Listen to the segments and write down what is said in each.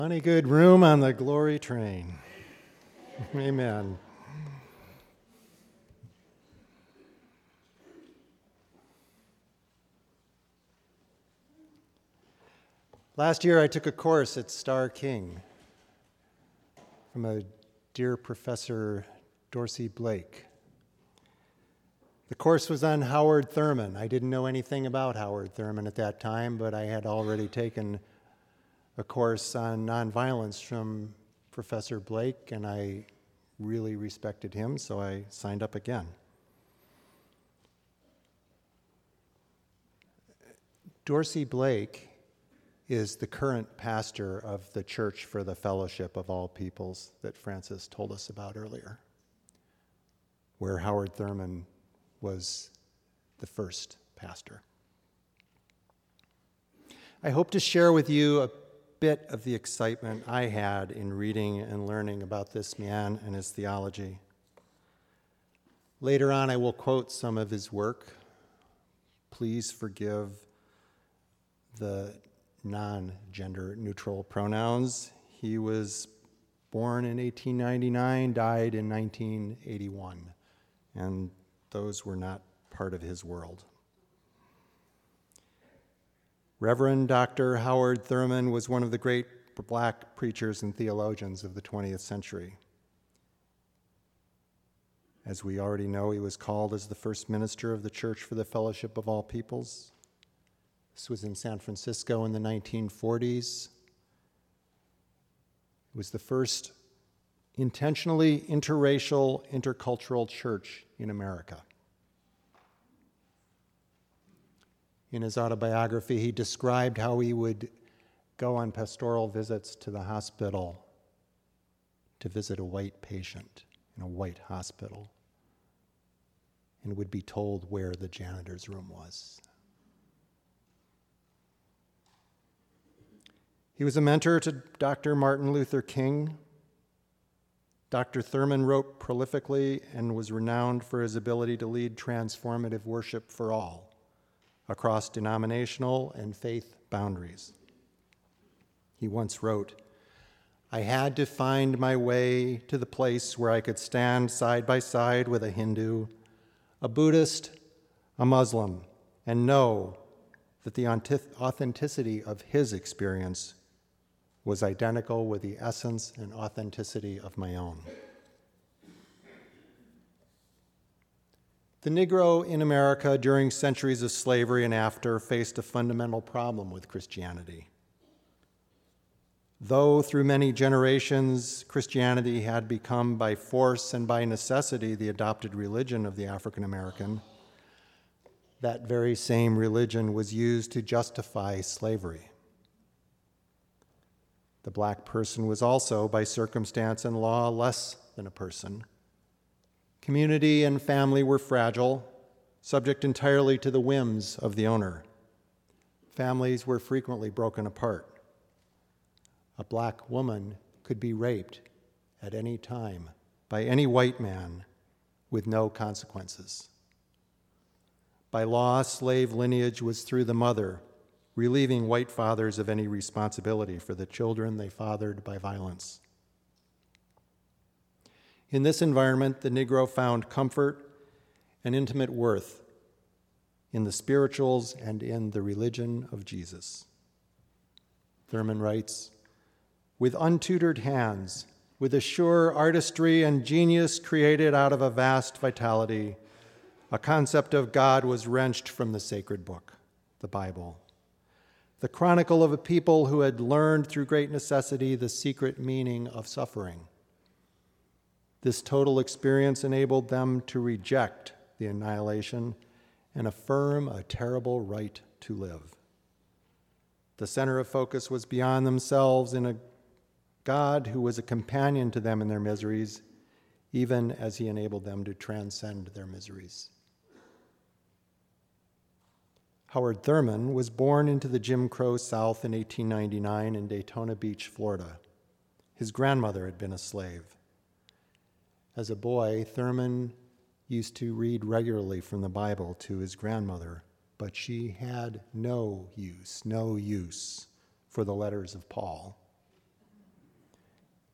Plenty good room on the glory train. Amen. Last year I took a course at Starr King from a dear Professor Dorsey Blake. The course was on Howard Thurman. I didn't know anything about Howard Thurman at that time, but I had already taken a course on nonviolence from Professor Blake, and I really respected him, so I signed up again. Dorsey Blake is the current pastor of the Church for the Fellowship of All Peoples that Francis told us about earlier, where Howard Thurman was the first pastor. I hope to share with you a bit of the excitement I had in reading and learning about this man and his theology. Later on, I will quote some of his work. Please forgive the non-gender neutral pronouns. He was born in 1899, died in 1981, and those were not part of his world. Reverend Dr. Howard Thurman was one of the great black preachers and theologians of the 20th century. As we already know, he was called as the first minister of the Church for the Fellowship of All Peoples. This was in San Francisco in the 1940s. It was the first intentionally interracial, intercultural church in America. In his autobiography, he described how he would go on pastoral visits to the hospital to visit a white patient in a white hospital and would be told where the janitor's room was. He was a mentor to Dr. Martin Luther King. Dr. Thurman wrote prolifically and was renowned for his ability to lead transformative worship for all, across denominational and faith boundaries. He once wrote, "I had to find my way to the place where I could stand side by side with a Hindu, a Buddhist, a Muslim, and know that the authenticity of his experience was identical with the essence and authenticity of my own." The Negro in America during centuries of slavery and after faced a fundamental problem with Christianity. Though through many generations Christianity had become by force and by necessity the adopted religion of the African American, that very same religion was used to justify slavery. The black person was also, by circumstance and law, less than a person. Community and family were fragile, subject entirely to the whims of the owner. Families were frequently broken apart. A black woman could be raped at any time by any white man with no consequences. By law, slave lineage was through the mother, relieving white fathers of any responsibility for the children they fathered by violence. In this environment, the Negro found comfort and intimate worth in the spirituals and in the religion of Jesus. Thurman writes, "With untutored hands, with a sure artistry and genius created out of a vast vitality, a concept of God was wrenched from the sacred book, the Bible, the chronicle of a people who had learned through great necessity the secret meaning of suffering. This total experience enabled them to reject the annihilation and affirm a terrible right to live. The center of focus was beyond themselves in a God who was a companion to them in their miseries, even as he enabled them to transcend their miseries." Howard Thurman was born into the Jim Crow South in 1899 in Daytona Beach, Florida. His grandmother had been a slave. As a boy, Thurman used to read regularly from the Bible to his grandmother, but she had no use for the letters of Paul.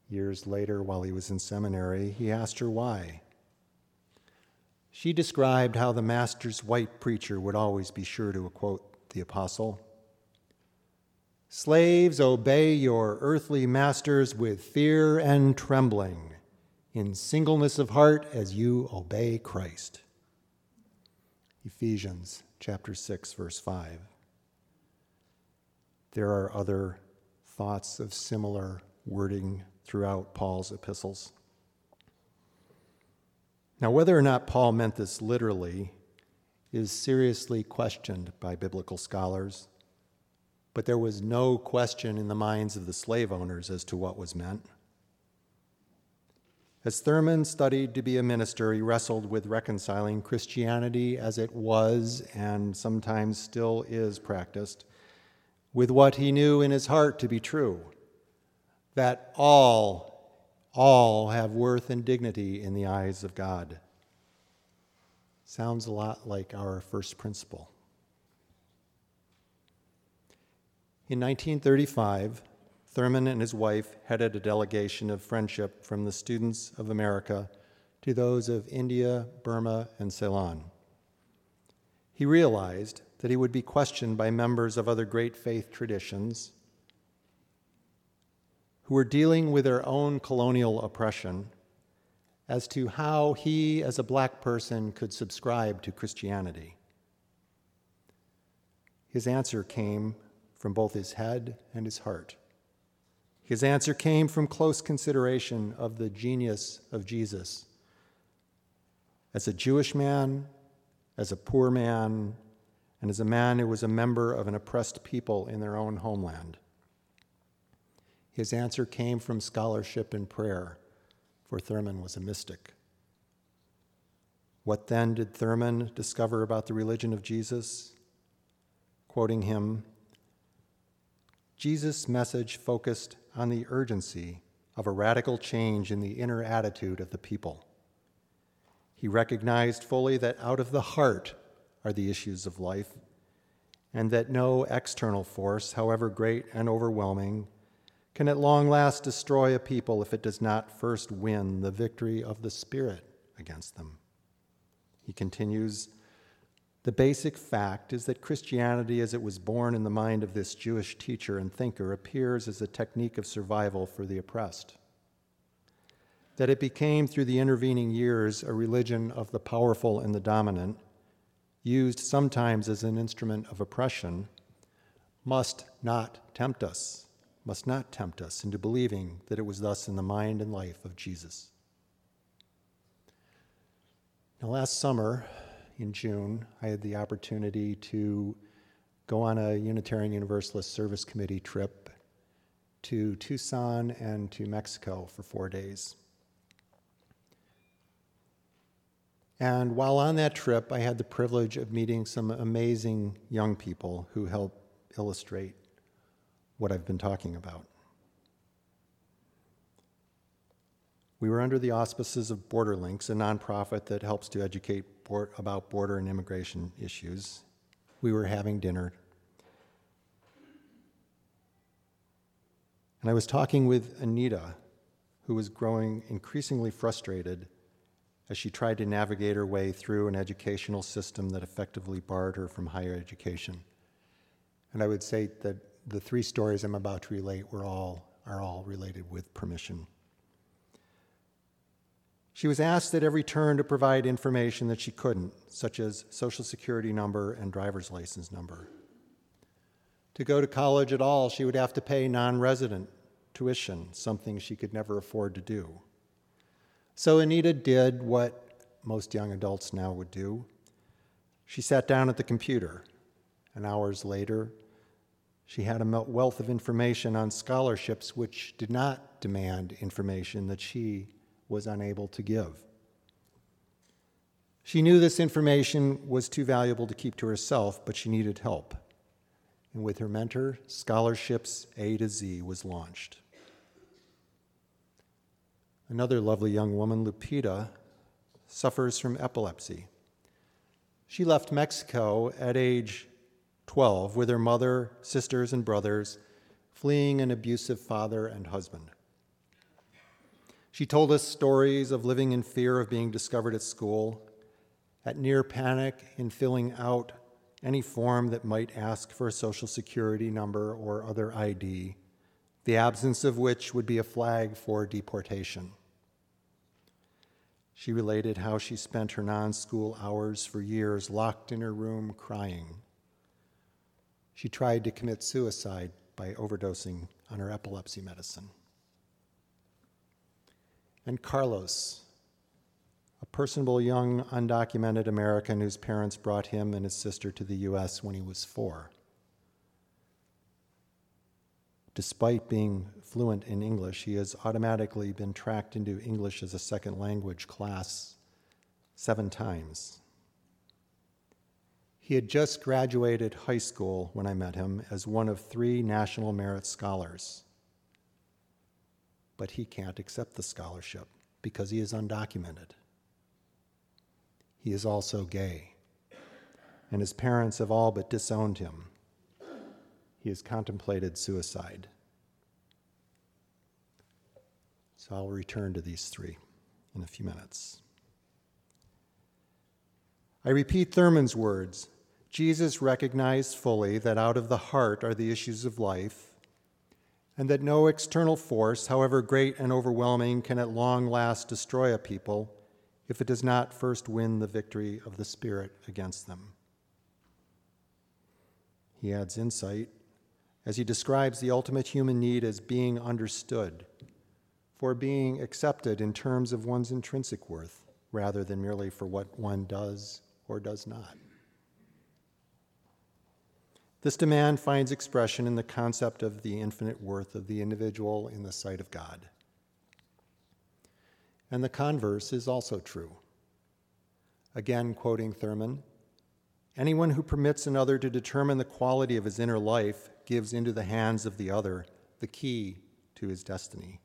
Years later, while he was in seminary, he asked her why. She described how the master's white preacher would always be sure to quote the apostle, "Slaves, obey your earthly masters with fear and trembling, in singleness of heart as you obey Christ." Ephesians chapter 6, verse 5. There are other thoughts of similar wording throughout Paul's epistles. Now, whether or not Paul meant this literally is seriously questioned by biblical scholars, but there was no question in the minds of the slave owners as to what was meant. As Thurman studied to be a minister, he wrestled with reconciling Christianity as it was and sometimes still is practiced with what he knew in his heart to be true, that all have worth and dignity in the eyes of God. Sounds a lot like our first principle. In 1935, Thurman and his wife headed a delegation of friendship from the students of America to those of India, Burma, and Ceylon. He realized that he would be questioned by members of other great faith traditions who were dealing with their own colonial oppression as to how he, as a black person, could subscribe to Christianity. His answer came from both his head and his heart. His answer came from close consideration of the genius of Jesus as a Jewish man, as a poor man, and as a man who was a member of an oppressed people in their own homeland. His answer came from scholarship and prayer, for Thurman was a mystic. What then did Thurman discover about the religion of Jesus? Quoting him, Jesus' message focused on the urgency of a radical change in the inner attitude of the people. He recognized fully that out of the heart are the issues of life, and that no external force, however great and overwhelming, can at long last destroy a people if it does not first win the victory of the Spirit against them. He continues, the basic fact is that Christianity, as it was born in the mind of this Jewish teacher and thinker, appears as a technique of survival for the oppressed. That it became, through the intervening years, a religion of the powerful and the dominant, used sometimes as an instrument of oppression, must not tempt us into believing that it was thus in the mind and life of Jesus. Now, last summer, in June, I had the opportunity to go on a Unitarian Universalist Service Committee trip to Tucson and to Mexico for 4 days. And while on that trip, I had the privilege of meeting some amazing young people who helped illustrate what I've been talking about. We were under the auspices of BorderLinks, a nonprofit that helps to educate about border and immigration issues. We were having dinner. And I was talking with Anita, who was growing increasingly frustrated as she tried to navigate her way through an educational system that effectively barred her from higher education. And I would say that the 3 stories I'm about to relate are all related with permission. She was asked at every turn to provide information that she couldn't, such as Social Security number and driver's license number. To go to college at all, she would have to pay non-resident tuition, something she could never afford to do. So Anita did what most young adults now would do. She sat down at the computer, and hours later, she had a wealth of information on scholarships which did not demand information that she was unable to give. She knew this information was too valuable to keep to herself, but she needed help. And with her mentor, Scholarships A to Z was launched. Another lovely young woman, Lupita, suffers from epilepsy. She left Mexico at age 12 with her mother, sisters, and brothers, fleeing an abusive father and husband. She told us stories of living in fear of being discovered at school, at near panic in filling out any form that might ask for a social security number or other ID, the absence of which would be a flag for deportation. She related how she spent her non-school hours for years locked in her room crying. She tried to commit suicide by overdosing on her epilepsy medicine. And Carlos, a personable young undocumented American whose parents brought him and his sister to the U.S. when he was 4. Despite being fluent in English, he has automatically been tracked into English as a second language class 7 times. He had just graduated high school when I met him as one of 3 National Merit Scholars. But he can't accept the scholarship because he is undocumented. He is also gay, and his parents have all but disowned him. He has contemplated suicide. So I'll return to these 3 in a few minutes. I repeat Thurman's words. Jesus recognized fully that out of the heart are the issues of life, and that no external force, however great and overwhelming, can at long last destroy a people if it does not first win the victory of the Spirit against them. He adds insight as he describes the ultimate human need as being understood, for being accepted in terms of one's intrinsic worth, rather than merely for what one does or does not. This demand finds expression in the concept of the infinite worth of the individual in the sight of God. And the converse is also true. Again, quoting Thurman, anyone who permits another to determine the quality of his inner life gives into the hands of the other the key to his destiny.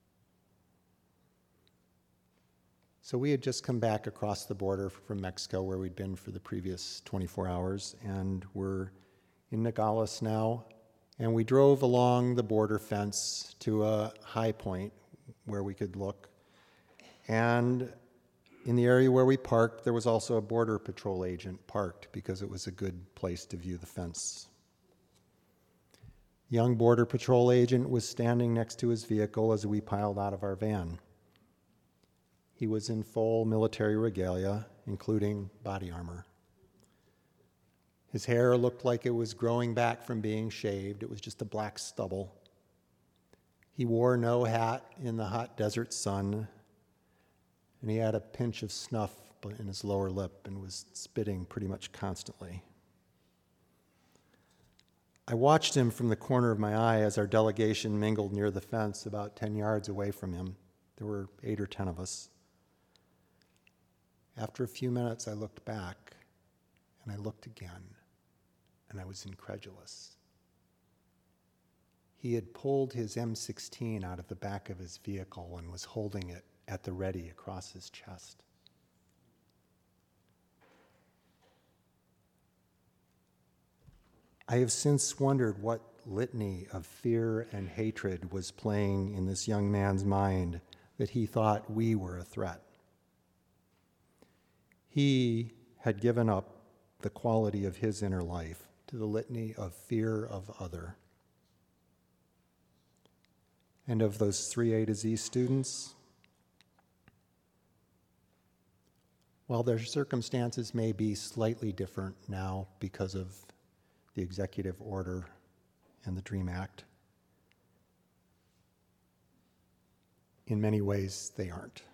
So we had just come back across the border from Mexico, where we'd been for the previous 24 hours, and we're in Nogales now, and we drove along the border fence to a high point where we could look. And in the area where we parked, there was also a Border Patrol agent parked because it was a good place to view the fence. The young Border Patrol agent was standing next to his vehicle as we piled out of our van. He was in full military regalia, including body armor. His hair looked like it was growing back from being shaved. It was just a black stubble. He wore no hat in the hot desert sun, and he had a pinch of snuff in his lower lip and was spitting pretty much constantly. I watched him from the corner of my eye as our delegation mingled near the fence about 10 yards away from him. There were 8 or 10 of us. After a few minutes, I looked back, and I looked again, and I was incredulous. He had pulled his M16 out of the back of his vehicle and was holding it at the ready across his chest. I have since wondered what litany of fear and hatred was playing in this young man's mind that he thought we were a threat. He had given up the quality of his inner life to the litany of fear of other. And of those 3 A to Z students, while their circumstances may be slightly different now because of the executive order and the DREAM Act, in many ways they aren't.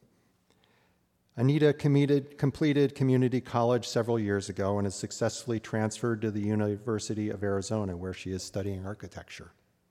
Anita completed community college several years ago and has successfully transferred to the University of Arizona, where she is studying architecture.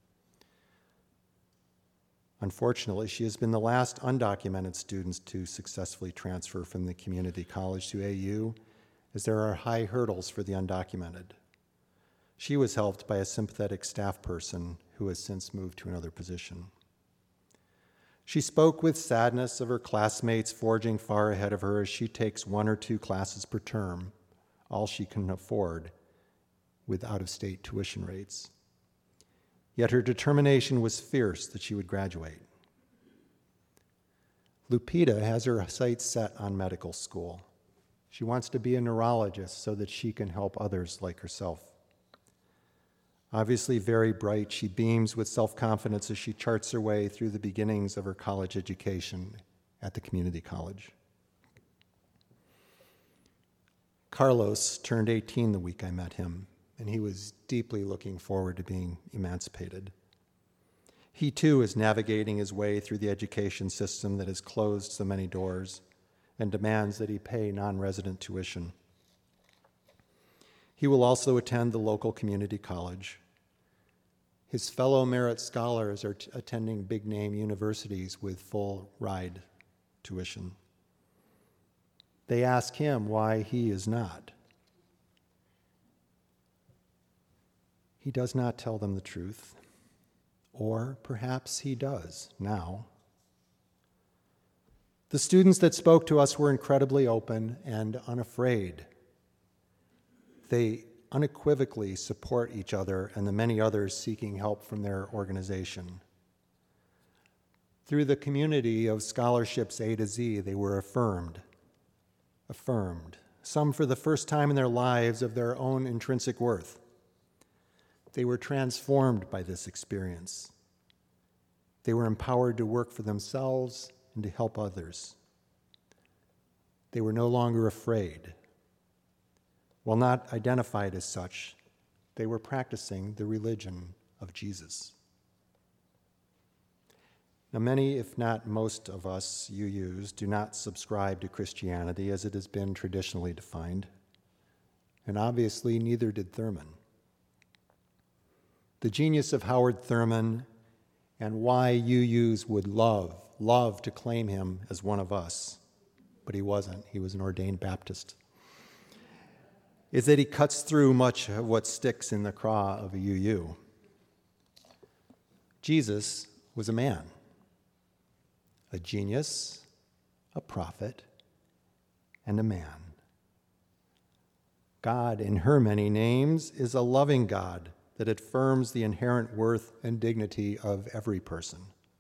Unfortunately, she has been the last undocumented student to successfully transfer from the community college to AU, as there are high hurdles for the undocumented. She was helped by a sympathetic staff person who has since moved to another position. She spoke with sadness of her classmates forging far ahead of her as she takes 1 or 2 classes per term, all she can afford with out-of-state tuition rates. Yet her determination was fierce that she would graduate. Lupita has her sights set on medical school. She wants to be a neurologist so that she can help others like herself. Obviously very bright, she beams with self-confidence as she charts her way through the beginnings of her college education at the community college. Carlos turned 18 the week I met him, and he was deeply looking forward to being emancipated. He too is navigating his way through the education system that has closed so many doors and demands that he pay non-resident tuition. He will also attend the local community college. His fellow merit scholars are attending big-name universities with full ride tuition. They ask him why he is not. He does not tell them the truth, or perhaps he does now. The students that spoke to us were incredibly open and unafraid. They unequivocally support each other and the many others seeking help from their organization. Through the community of scholarships A to Z, they were affirmed, some for the first time in their lives of their own intrinsic worth. They were transformed by this experience. They were empowered to work for themselves and to help others. They were no longer afraid. While not identified as such, they were practicing the religion of Jesus. Now, many, if not most of us UUs, do not subscribe to Christianity as it has been traditionally defined, and obviously neither did Thurman. The genius of Howard Thurman and why UUs would love to claim him as one of us, but he wasn't. He was an ordained Baptist, is that he cuts through much of what sticks in the craw of a UU. Jesus was a man, a genius, a prophet, and a man. God, in her many names, is a loving God that affirms the inherent worth and dignity of every person.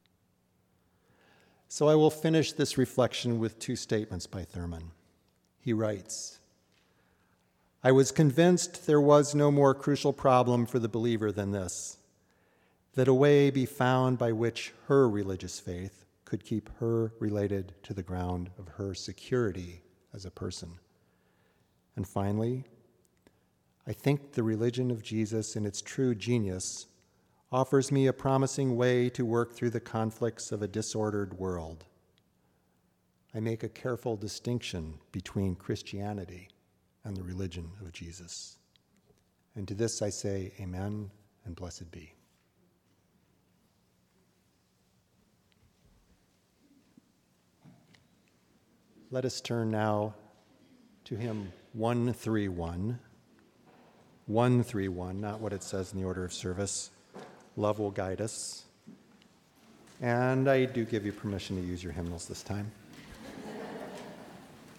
So I will finish this reflection with two statements by Thurman. He writes, "I was convinced there was no more crucial problem for the believer than this, that a way be found by which her religious faith could keep her related to the ground of her security as a person. And finally, I think the religion of Jesus in its true genius offers me a promising way to work through the conflicts of a disordered world. I make a careful distinction between Christianity and the religion of Jesus." And to this I say, amen and blessed be. Let us turn now to hymn 131. 131, not what it says in the order of service. Love will guide us. And I do give you permission to use your hymnals this time.